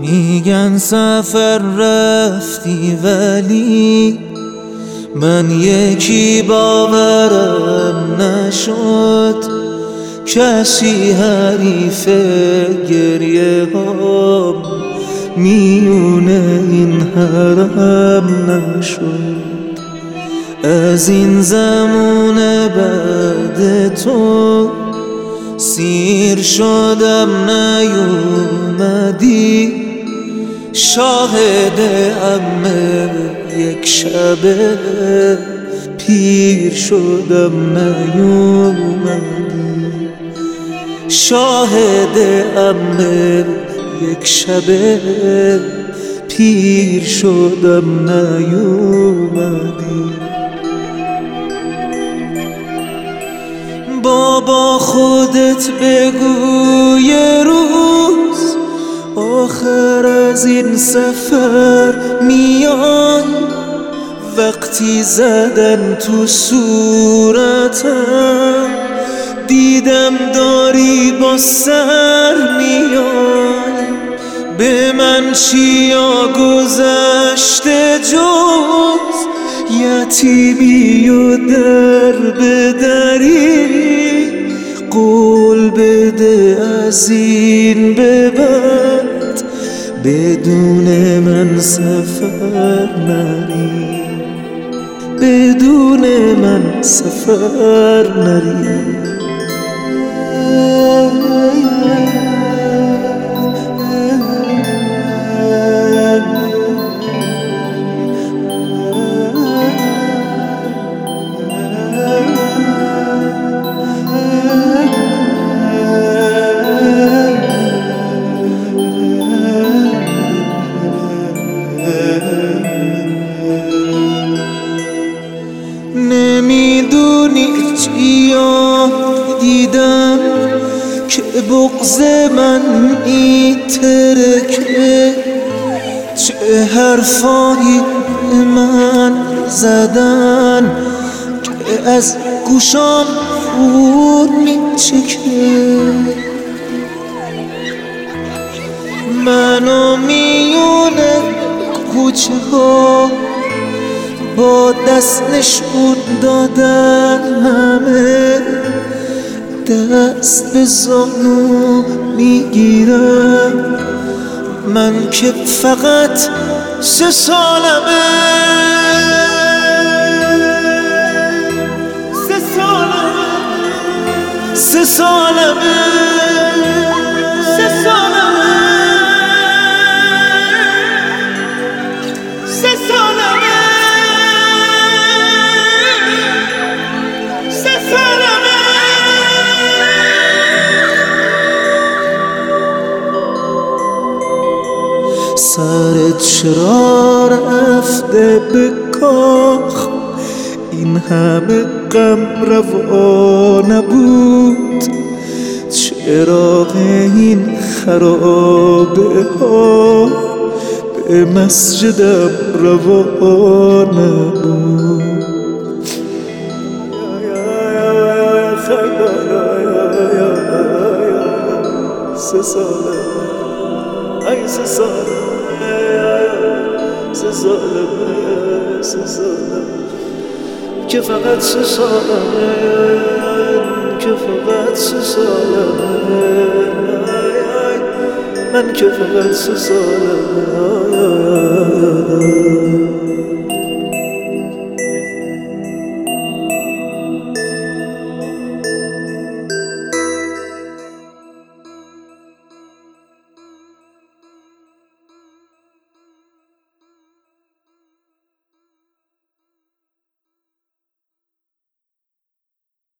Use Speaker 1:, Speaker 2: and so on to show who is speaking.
Speaker 1: میگن سفر رفتی ولی من یکی باورم نشد، کسی حریف گریه هم میونه این حرم نشد. از این زمان بعد تو سیر شدم نیومدی، شاهدم یک شبه پیر شدم نیومدی، شاهدم یک شبه پیر شدم نیومدی. بابا خودت بگو یه روز آخر از این سفر میای، وقتی زدن تو صورتم دیدم داری با سر میای. به من چیا گذشته جز یتیمی و در بدری، قول بده از این به بعد بدون من سفر نری، بدون من سفر نری. نمیدونی چیا دیدم که بغض من میترکه، چه حرفایی من زدن که از گوشام خون میچکه. منو میونه کوچه ها با دست نشون دادن همه، دست به زانو میگیرم من که فقط 3 سالمه، 3 سالمه. سرت چرا رفته به کاخ، این همه غم روا نبود، چراغ این خرابه ها به مسجدم روا نبود. 3 ساله، ای 3 ساله، 3 ساله، 3 ساله که فقط 3 سالمه، که فقط 3 سالمه، من که فقط 3 سالمه.